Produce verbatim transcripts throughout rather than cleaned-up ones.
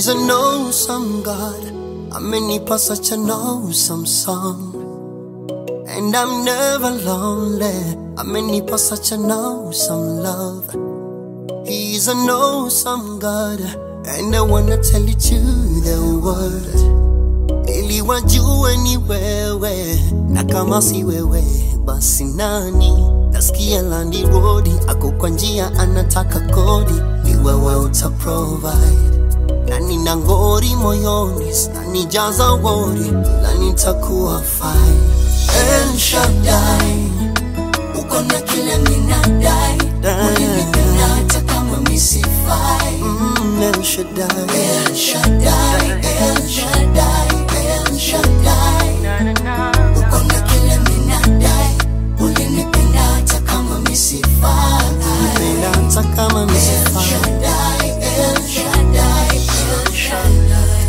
He's an awesome God. Amenipa such an awesome song. And I'm never lonely. Amenipa such an awesome love. He's an awesome God. And I wanna tell you the word. Ili wajue ni wewe. Na kama si wewe basi nani? Nasikia landi rodi. Ako kwa njia anataka kodi. Ni wewe uta provide. Na nina ngori moyoni, nani jaza wori, ila nitakuwa fine. El Shaddai, uko na kile minadai, ulinipenda hata kama misifai. mm, El Shaddai, El Shaddai, El Shaddai, El Shaddai, uko na kile minadai, ulinipenda hata kama misifai. Ulinipenda hata kama misifai. El Shaddai, El Shaddai, El Shaddai.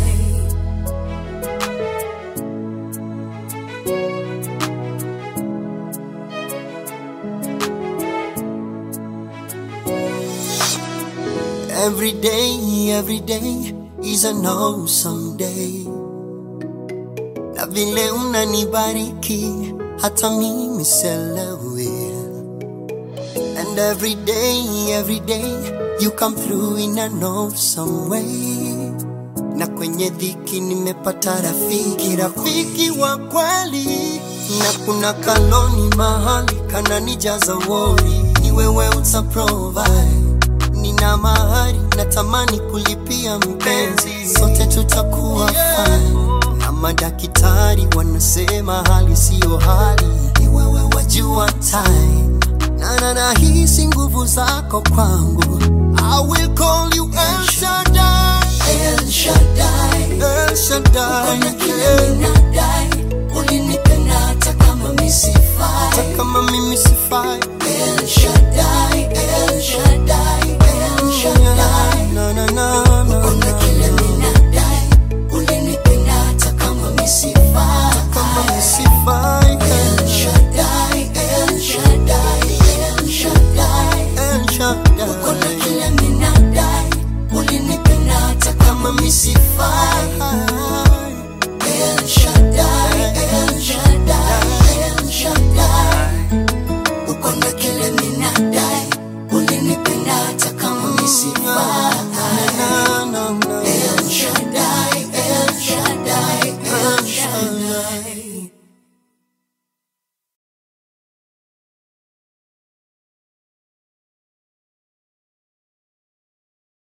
Every day, every day is an awesome day. Na vile unanibariki hata mimi selewi. And every day, every day you come through in an awesome way. Na kwenye dhiki nimepata rafiki, rafiki wa kweli. Na kuna kaloni mahali kana nijaza wori, ni wewe uta provide. Nina mahari natamani kulipia mpenzi, sote tutakuwa fine. Na madakitari wanasema hali siyo hali, ni wewe wajua time. Na na na hisi nguvu zako kwangu, I will call you El Shaddai, El Shaddai, El Shaddai. Ukona kile minadai, ulinipenda hata kama misifai, hata kama mimi sifai. El Shaddai, El Shaddai, El Shaddai. Na na na na. Ukona kile minadai, ulinipenda hata kama misifai, hata kama misifai. El Shaddai, El Shaddai, El Shaddai, El Shaddai. Ukona kile minadai, ulinipenda hata kama misifai.